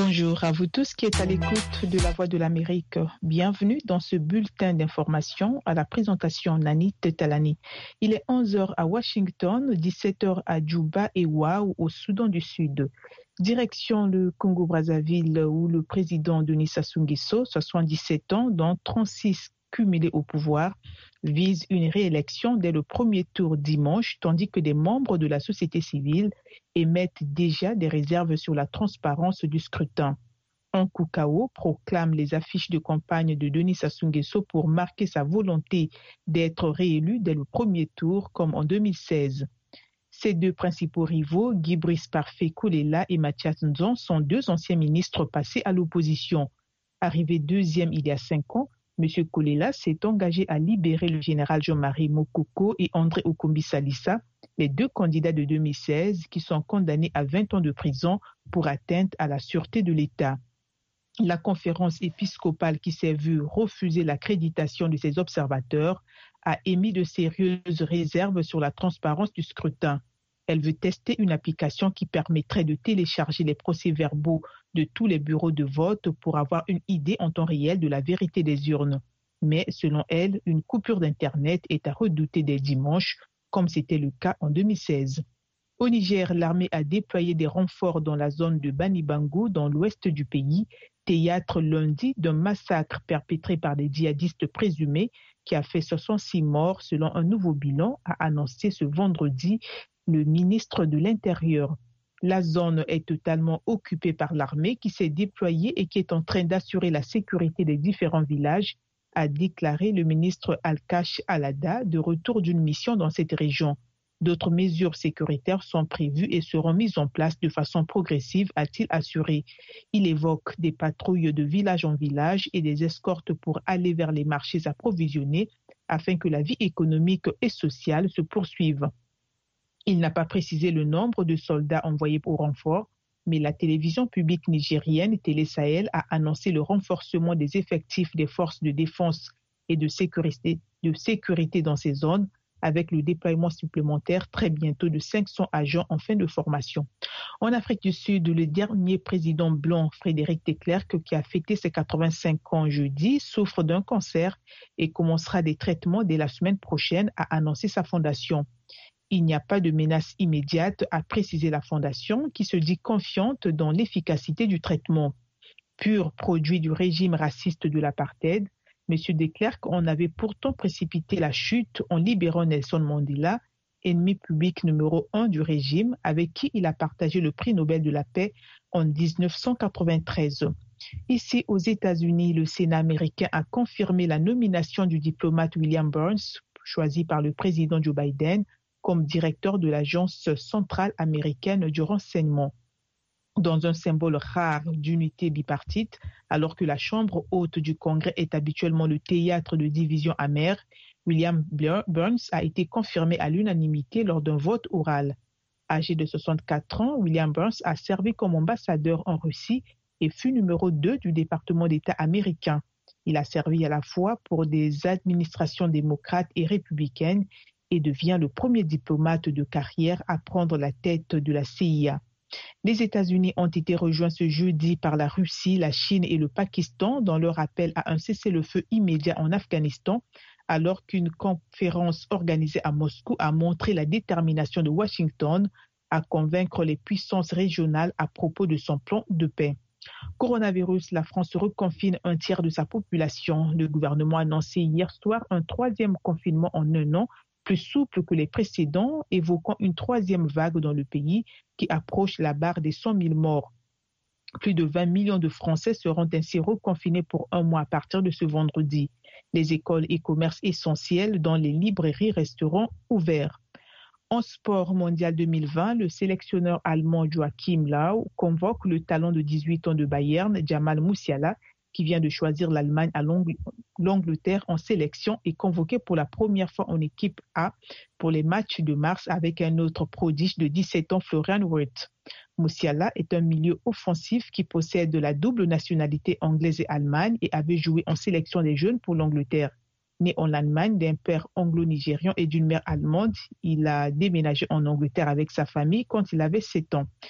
Bonjour à vous tous qui êtes à l'écoute de la Voix de l'Amérique. Bienvenue dans ce bulletin d'information à la présentation Nani Tetalani. Il est 11h à Washington, 17h à Djouba et Ouaou au Soudan du Sud. Direction le Congo-Brazzaville où le président Denis Sassou Nguesso, 77 ans, dont 36 cumulés au pouvoir, vise une réélection dès le premier tour dimanche, tandis que des membres de la société civile émettent déjà des réserves sur la transparence du scrutin. Nkukao proclame les affiches de campagne de Denis Sassou Nguesso pour marquer sa volonté d'être réélu dès le premier tour, comme en 2016. Ses deux principaux rivaux, Guy Brice Parfait Kolela et Mathias Nzon, sont deux anciens ministres passés à l'opposition. Arrivé deuxième il y a 5 ans, M. Kolela s'est engagé à libérer le général Jean-Marie Mokoko et André Okombi Salissa, les deux candidats de 2016 qui sont condamnés à 20 ans de prison pour atteinte à la sûreté de l'État. La conférence épiscopale qui s'est vue refuser l'accréditation de ses observateurs a émis de sérieuses réserves sur la transparence du scrutin. Elle veut tester une application qui permettrait de télécharger les procès-verbaux de tous les bureaux de vote pour avoir une idée en temps réel de la vérité des urnes. Mais selon elle, une coupure d'Internet est à redouter dès dimanche, comme c'était le cas en 2016. Au Niger, l'armée a déployé des renforts dans la zone de Banibangu, dans l'ouest du pays, théâtre lundi d'un massacre perpétré par des djihadistes présumés qui a fait 66 morts selon un nouveau bilan, a annoncé ce vendredi le ministre de l'Intérieur. La zone est totalement occupée par l'armée qui s'est déployée et qui est en train d'assurer la sécurité des différents villages, a déclaré le ministre Al-Kash Alada de retour d'une mission dans cette région. D'autres mesures sécuritaires sont prévues et seront mises en place de façon progressive, a-t-il assuré. Il évoque des patrouilles de village en village et des escortes pour aller vers les marchés approvisionnés afin que la vie économique et sociale se poursuive. Il n'a pas précisé le nombre de soldats envoyés au renfort, mais la télévision publique nigérienne Télé Sahel a annoncé le renforcement des effectifs des forces de défense et de sécurité dans ces zones, avec le déploiement supplémentaire très bientôt de 500 agents en fin de formation. En Afrique du Sud, le dernier président blanc, Frédéric de Klerk, qui a fêté ses 85 ans jeudi, souffre d'un cancer et commencera des traitements dès la semaine prochaine, a annoncé sa fondation. Il n'y a pas de menace immédiate, a précisé la fondation, qui se dit confiante dans l'efficacité du traitement. Pur produit du régime raciste de l'apartheid, M. de Klerk en avait pourtant précipité la chute en libérant Nelson Mandela, ennemi public numéro 1 du régime, avec qui il a partagé le prix Nobel de la paix en 1993. Ici, aux États-Unis, le Sénat américain a confirmé la nomination du diplomate William Burns, choisi par le président Joe Biden, comme directeur de l'Agence centrale américaine du renseignement. Dans un symbole rare d'unité bipartite, alors que la Chambre haute du Congrès est habituellement le théâtre de divisions amères, William Burns a été confirmé à l'unanimité lors d'un vote oral. Âgé de 64 ans, William Burns a servi comme ambassadeur en Russie et fut numéro 2 du département d'État américain. Il a servi à la fois pour des administrations démocrates et républicaines et devient le premier diplomate de carrière à prendre la tête de la CIA. Les États-Unis ont été rejoints ce jeudi par la Russie, la Chine et le Pakistan dans leur appel à un cessez-le-feu immédiat en Afghanistan, alors qu'une conférence organisée à Moscou a montré la détermination de Washington à convaincre les puissances régionales à propos de son plan de paix. Coronavirus, la France reconfine un tiers de sa population. Le gouvernement a annoncé hier soir un 3e confinement en 1 an, plus souple que les précédents, évoquant une 3e vague dans le pays qui approche la barre des 100 000 morts. Plus de 20 millions de Français seront ainsi reconfinés pour 1 mois à partir de ce vendredi. Les écoles et commerces essentiels, dont les librairies, resteront ouverts. En sport mondial 2020, le sélectionneur allemand Joachim Löw convoque le talent de 18 ans de Bayern, Jamal Musiala, qui vient de choisir l'Allemagne à l'Angleterre en sélection et convoqué pour la première fois en équipe A pour les matchs de mars avec un autre prodige de 17 ans, Florian Wirtz. Musiala est un milieu offensif qui possède la double nationalité anglaise et allemande et avait joué en sélection des jeunes pour l'Angleterre. Né en Allemagne d'un père anglo-nigérian et d'une mère allemande, il a déménagé en Angleterre avec sa famille quand il avait 7 ans.